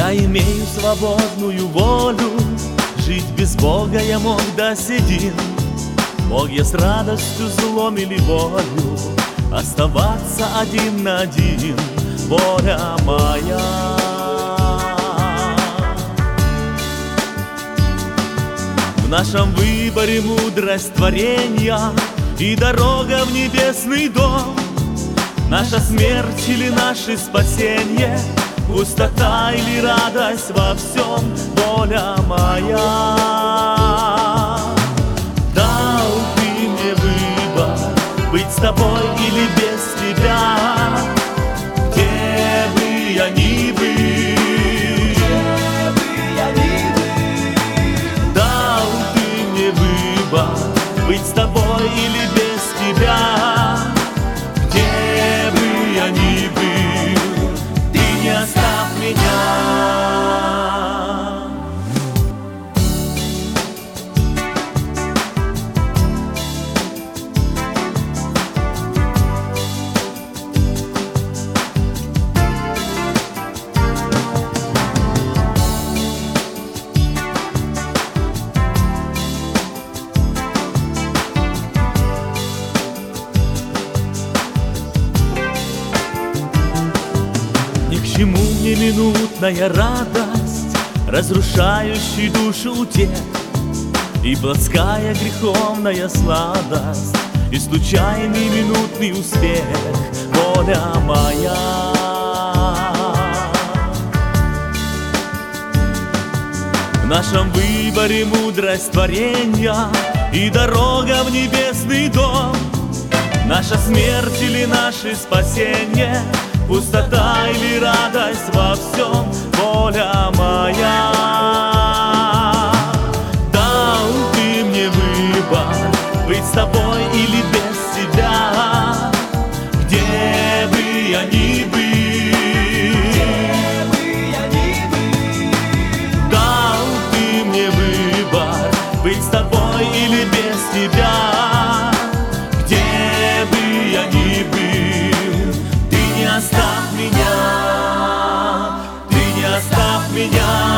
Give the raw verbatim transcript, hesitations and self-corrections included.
Я имею свободную волю, жить без Бога я мог до седин. Мог я с радостью, злом или болью оставаться один на один. Воля моя. В нашем выборе мудрость творения и дорога в небесный дом. Наша смерть или наше спасение, пустота или радость во всем. Воля моя. Дал ты мне выбор, быть с тобой или без тебя. Где бы я ни был, дал ты мне выбор, быть с тобой или без тебя. Где бы я ни был, ты не оставь меня. Ни к чему мне минутная радость, разрушающий душу утех, и плотская греховная сладость, и случайный минутный успех. Воля моя. В нашем выборе мудрость творения и дорога в небесный дом. Наша смерть или наше спасение, пустота или радость во всем. Воля моя. Дал ты мне выбор, быть с тобой или без тебя. Где бы я ни был, дал ты мне выбор, быть с тобой или без тебя. Где бы я ни был, ты не оставь меня, ты не оставь меня.